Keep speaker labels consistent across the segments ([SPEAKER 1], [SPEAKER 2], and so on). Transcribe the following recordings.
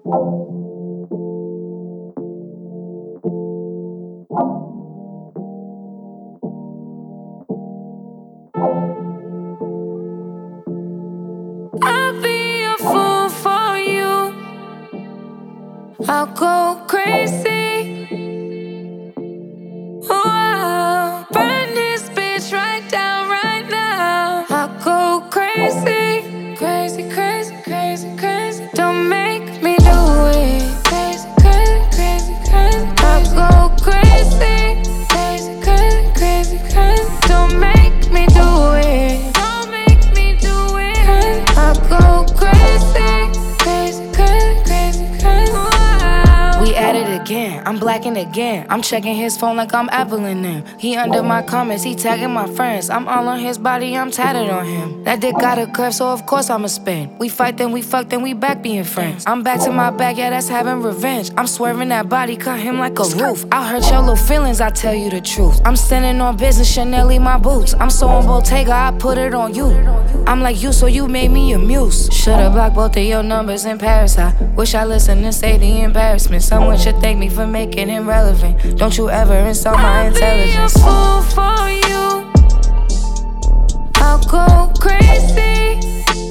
[SPEAKER 1] I'll be a fool for you. I'll go crazy. Oh, I'll burn this bitch right down right now. I'll go crazy, crazy, crazy, crazy, crazy. Don't make me do it. Crazy, crazy, crazy, crazy. I'll go crazy, crazy, crazy, crazy, crazy. Don't make me do it. Don't make me do it. I'll go crazy, crazy, crazy, crazy, crazy. Wow. We at it again. I'm blacking again. I'm checking his phone like I'm Appling him. He under my comments, he tagging my friends. I'm all on his body, I'm tatted on him. That dick got a curve, so of course I'ma spin. We fight, then we fuck, then we back being friends. I'm back to my bag, yeah, that's having revenge. I'm swerving that body, cut him like a roof. I'll hurt your little feelings, I tell you the truth. I'm standing on business, Chanel in my boots. I'm so on Bottega, I put it on you. I'm like you, so you made me a muse. Should've blocked both of your numbers in Paris. I wish I listened and say the embarrassment. Someone should thank me for making him relevant. Don't you ever insult my intelligence. I'll be a fool for you. I'll go crazy.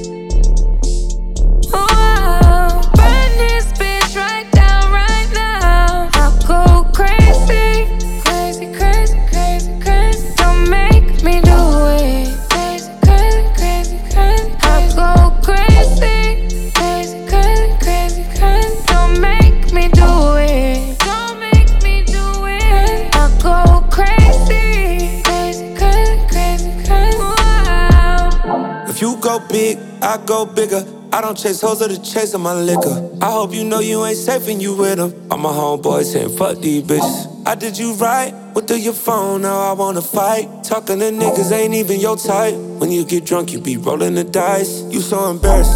[SPEAKER 1] Oh, I'll burn this bitch right down right now. I'll go crazy, crazy, crazy, crazy, crazy. Don't make me do it. Crazy, crazy, crazy, crazy. I'll go crazy, crazy, crazy, crazy, crazy. Don't make me do it. Don't make me do it. I'll go crazy, crazy, crazy, crazy, crazy. Wow.
[SPEAKER 2] If you go big, I go bigger. I don't chase hoes or the chase of my liquor. I hope you know you ain't safe when you with them. All my homeboys saying fuck these bitches. I did you right, what through your phone, now I wanna fight. Talking to niggas ain't even your type. When you get drunk, you be rolling the dice. You so embarrassed.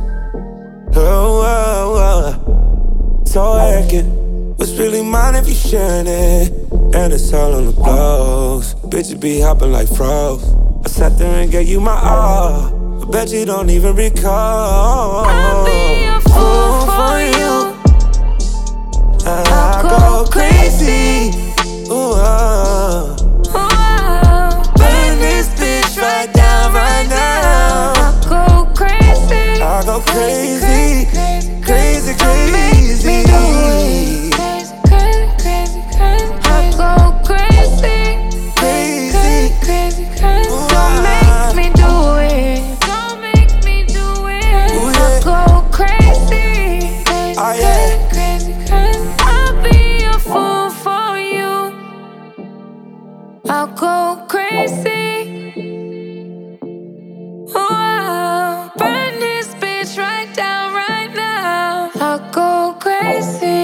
[SPEAKER 2] So arrogant. What's really mine if you sharing it? And it's all on the blows. Bitches be hopping like frogs. I sat there and gave you my all. I bet you don't even recall.
[SPEAKER 1] I'll be a fool for you.
[SPEAKER 2] I go crazy. Ooh, burn this bitch right down right now.
[SPEAKER 1] I'll go crazy.
[SPEAKER 2] I go crazy, crazy, crazy.
[SPEAKER 1] Crazy, crazy, crazy, crazy. I'll go crazy, crazy, crazy, crazy. Don't make me do it. Don't make me do it. I'll go crazy, crazy, crazy, crazy. I'll be a fool for you. I'll go crazy. Oh, I'll burn this bitch right down right now. I'll go crazy.